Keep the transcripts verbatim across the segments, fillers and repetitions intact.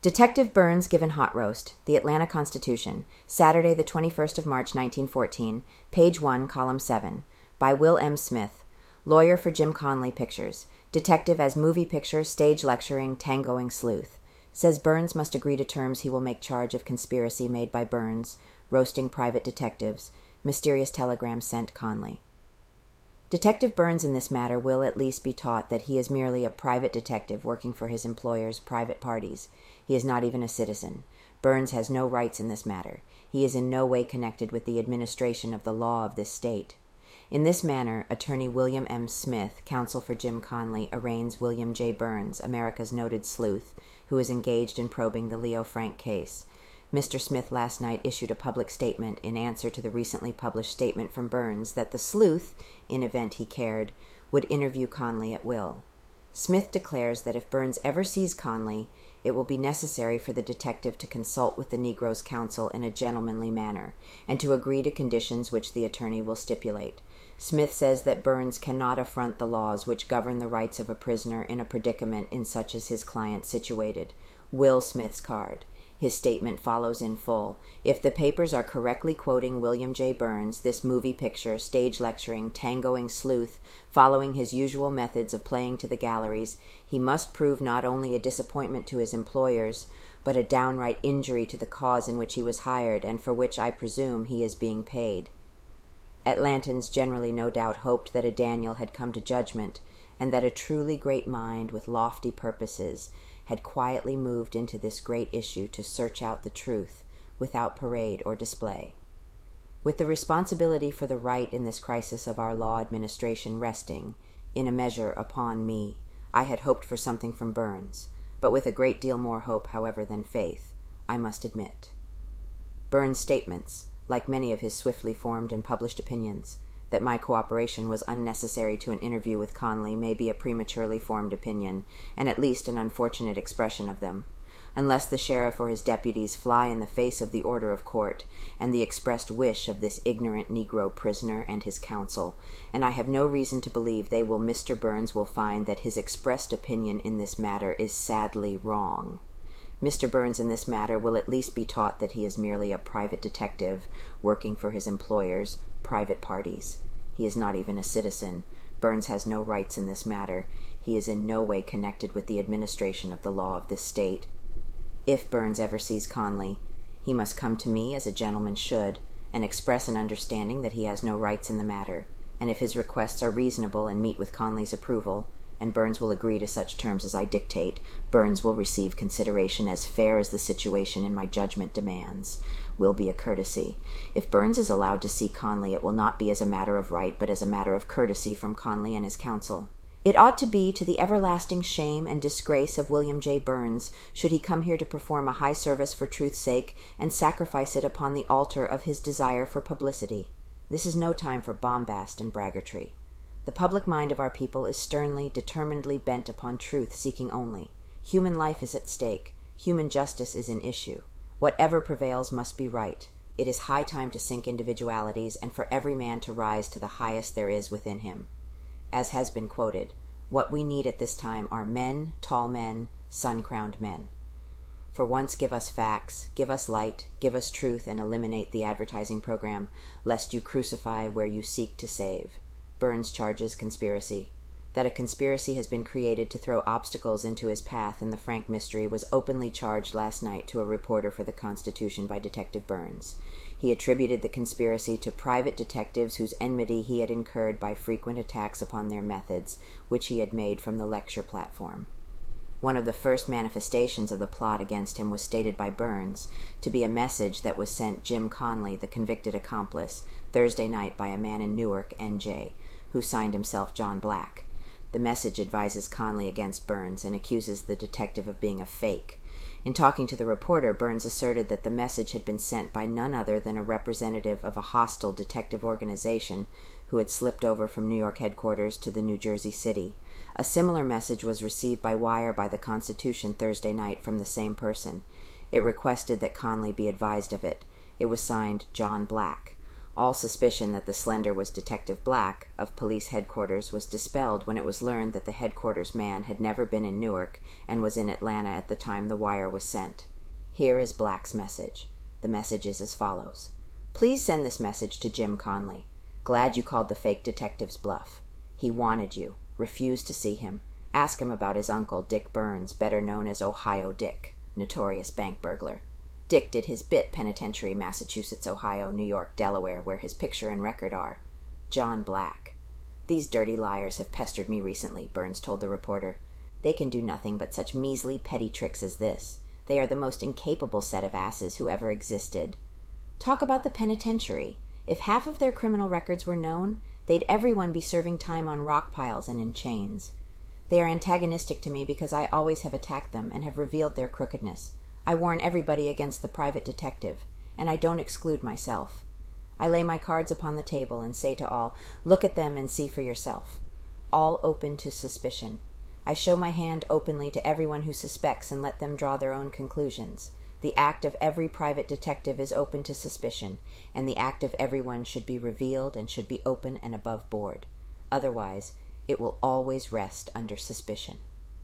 Detective Burns given hot roast, The Atlanta Constitution, Saturday the twenty-first of March nineteen fourteen, page one, column seven, by Will M. Smith, lawyer for Jim Conley Pictures, detective as movie picture, stage lecturing, tangoing sleuth. Says Burns must agree to terms he will make charge of conspiracy made by Burns, roasting private detectives, mysterious telegram sent Conley. Detective Burns in this matter will at least be taught that he is merely a private detective working for his employer's private parties. He is not even a citizen. Burns has no rights in this matter. He is in no way connected with the administration of the law of this state. In this manner, attorney William M. Smith, counsel for Jim Conley, arraigns William J. Burns, America's noted sleuth, who is engaged in probing the Leo Frank case. Mister Smith last night issued a public statement in answer to the recently published statement from Burns that the sleuth, in event he cared, would interview Conley at will. Smith declares that if Burns ever sees Conley, it will be necessary for the detective to consult with the Negro's counsel in a gentlemanly manner, and to agree to conditions which the attorney will stipulate. Smith says that Burns cannot affront the laws which govern the rights of a prisoner in a predicament in such as his client situated. Will Smith's card. His statement follows in full. If the papers are correctly quoting William J. Burns, this movie picture, stage lecturing, tangoing sleuth, following his usual methods of playing to the galleries, he must prove not only a disappointment to his employers, but a downright injury to the cause in which he was hired, and for which I presume he is being paid. Atlantans generally no doubt hoped that a Daniel had come to judgment, and that a truly great mind with lofty purposes had quietly moved into this great issue to search out the truth without parade or display. With the responsibility for the right in this crisis of our law administration resting, in a measure, upon me, I had hoped for something from Burns, but with a great deal more hope, however, than faith, I must admit. Burns' statements, like many of his swiftly formed and published opinions, that my cooperation was unnecessary to an interview with Conley may be a prematurely formed opinion, and at least an unfortunate expression of them, unless the sheriff or his deputies fly in the face of the order of court and the expressed wish of this ignorant Negro prisoner and his counsel, and I have no reason to believe they will Mister Burns will find that his expressed opinion in this matter is sadly wrong. Mister Burns in this matter will at least be taught that he is merely a private detective working for his employer's private parties. He is not even a citizen. Burns has no rights in this matter. He is in no way connected with the administration of the law of this state. If Burns ever sees Conley, he must come to me as a gentleman should, and express an understanding that he has no rights in the matter, and if his requests are reasonable and meet with Conley's approval, and Burns will agree to such terms as I dictate, Burns will receive consideration as fair as the situation in my judgment demands. Will be a courtesy. If Burns is allowed to see Conley, it will not be as a matter of right, but as a matter of courtesy from Conley and his counsel. It ought to be to the everlasting shame and disgrace of William J. Burns, should he come here to perform a high service for truth's sake, and sacrifice it upon the altar of his desire for publicity. This is no time for bombast and braggartry. The public mind of our people is sternly, determinedly bent upon truth-seeking only. Human life is at stake. Human justice is in issue. Whatever prevails must be right. It is high time to sink individualities, and for every man to rise to the highest there is within him. As has been quoted, what we need at this time are men, tall men, sun-crowned men. For once give us facts, give us light, give us truth, and eliminate the advertising program, lest you crucify where you seek to save. Burns charges conspiracy. That a conspiracy has been created to throw obstacles into his path in the Frank mystery was openly charged last night to a reporter for the Constitution by Detective Burns. He attributed the conspiracy to private detectives whose enmity he had incurred by frequent attacks upon their methods, which he had made from the lecture platform. One of the first manifestations of the plot against him was stated by Burns to be a message that was sent Jim Conley, the convicted accomplice, Thursday night by a man in Newark, N J, who signed himself John Black. The message advises Conley against Burns and accuses the detective of being a fake. In talking to the reporter, Burns asserted that the message had been sent by none other than a representative of a hostile detective organization who had slipped over from New York headquarters to the New Jersey city. A similar message was received by wire by the Constitution Thursday night from the same person. It requested that Conley be advised of it. It was signed John Black. All suspicion that the slender was Detective Black, of police headquarters, was dispelled when it was learned that the headquarters man had never been in Newark and was in Atlanta at the time the wire was sent. Here is Black's message. The message is as follows. Please send this message to Jim Conley. Glad you called the fake detective's bluff. He wanted you. Refused to see him. Ask him about his uncle, Dick Burns, better known as Ohio Dick, notorious bank burglar. Dick did his bit penitentiary, Massachusetts, Ohio, New York, Delaware, where his picture and record are. John Black. These dirty liars have pestered me recently, Burns told the reporter. They can do nothing but such measly, petty tricks as this. They are the most incapable set of asses who ever existed. Talk about the penitentiary. If half of their criminal records were known, they'd everyone be serving time on rock piles and in chains. They are antagonistic to me because I always have attacked them and have revealed their crookedness. I warn everybody against the private detective, and I don't exclude myself. I lay my cards upon the table and say to all, look at them and see for yourself. All open to suspicion. I show my hand openly to everyone who suspects and let them draw their own conclusions. The act of every private detective is open to suspicion, and the act of everyone should be revealed and should be open and above board. Otherwise, it will always rest under suspicion.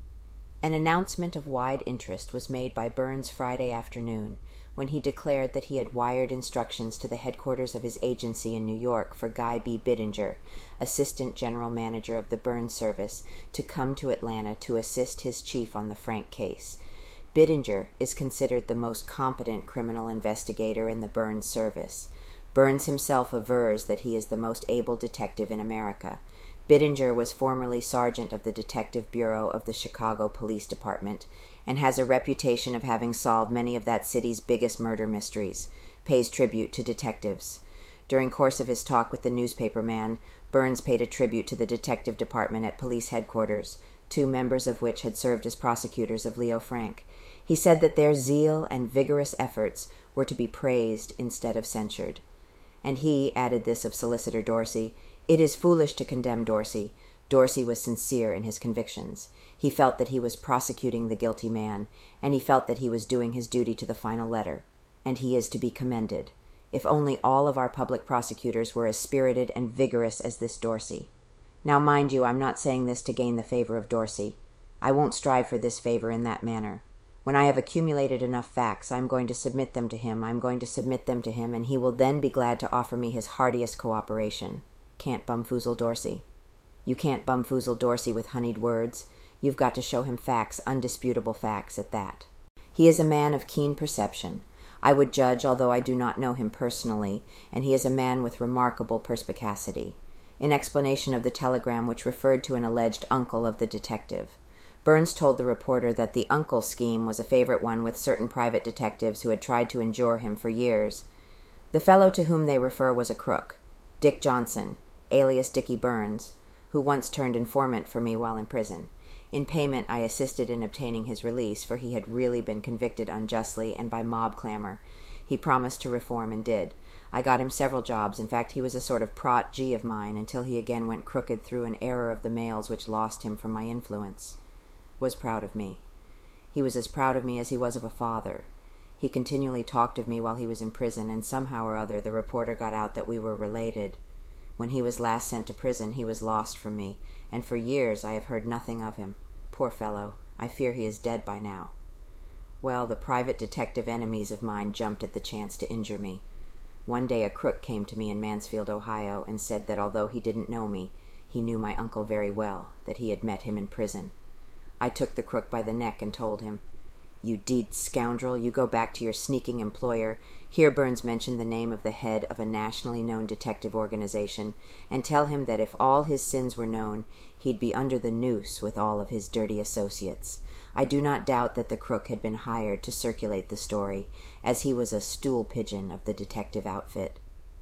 An announcement of wide interest was made by Burns Friday afternoon, when he declared that he had wired instructions to the headquarters of his agency in New York for Guy B. Bittinger, Assistant General Manager of the Burns Service, to come to Atlanta to assist his chief on the Frank case. Bittinger is considered the most competent criminal investigator in the Burns Service. Burns himself avers that he is the most able detective in America. Bittinger was formerly sergeant of the Detective Bureau of the Chicago Police Department and has a reputation of having solved many of that city's biggest murder mysteries, pays tribute to detectives. During course of his talk with the newspaper man, Burns paid a tribute to the detective department at police headquarters, two members of which had served as prosecutors of Leo Frank. He said that their zeal and vigorous efforts were to be praised instead of censured. And he added this of Solicitor Dorsey, "It is foolish to condemn Dorsey. Dorsey was sincere in his convictions. He felt that he was prosecuting the guilty man, and he felt that he was doing his duty to the final letter. And he is to be commended. If only all of our public prosecutors were as spirited and vigorous as this Dorsey." Now, mind you, I'm not saying this to gain the favor of Dorsey. I won't strive for this favor in that manner. When I have accumulated enough facts, I am going to submit them to him, I am going to submit them to him, and he will then be glad to offer me his heartiest cooperation. Can't bumfoozle Dorsey. You can't bumfoozle Dorsey with honeyed words. You've got to show him facts, undisputable facts at that. He is a man of keen perception. I would judge, although I do not know him personally, and he is a man with remarkable perspicacity. In explanation of the telegram which referred to an alleged uncle of the detective, Burns told the reporter that the uncle scheme was a favorite one with certain private detectives who had tried to injure him for years. The fellow to whom they refer was a crook, Dick Johnson, alias Dickie Burns, who once turned informant for me while in prison. In payment, I assisted in obtaining his release, for he had really been convicted unjustly and by mob clamor. He promised to reform and did. I got him several jobs. In fact, he was a sort of prot G of mine until he again went crooked through an error of the mails which lost him from my influence. Was proud of me. He was as proud of me as he was of a father. He continually talked of me while he was in prison, and somehow or other the reporter got out that we were related. When he was last sent to prison, he was lost from me, and for years I have heard nothing of him. Poor fellow, I fear he is dead by now. Well, the private detective enemies of mine jumped at the chance to injure me. One day a crook came to me in Mansfield, Ohio, and said that although he didn't know me, he knew my uncle very well, that he had met him in prison. I took the crook by the neck and told him, "You d-d scoundrel, you go back to your sneaking employer," here Burns mentioned the name of the head of a nationally known detective organization, "and tell him that if all his sins were known, he'd be under the noose with all of his dirty associates." I do not doubt that the crook had been hired to circulate the story, as he was a stool pigeon of the detective outfit.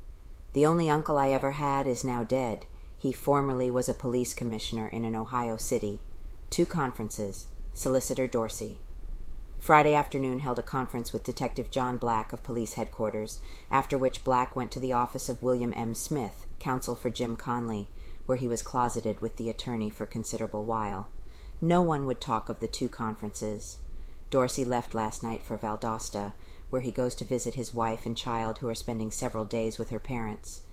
The only uncle I ever had is now dead. He formerly was a police commissioner in an Ohio city. Two conferences. Solicitor Dorsey. Friday afternoon held a conference with Detective John Black of police headquarters, after which Black went to the office of William M. Smith, counsel for Jim Conley, where he was closeted with the attorney for a considerable while. No one would talk of the two conferences. Dorsey left last night for Valdosta, where he goes to visit his wife and child who are spending several days with her parents.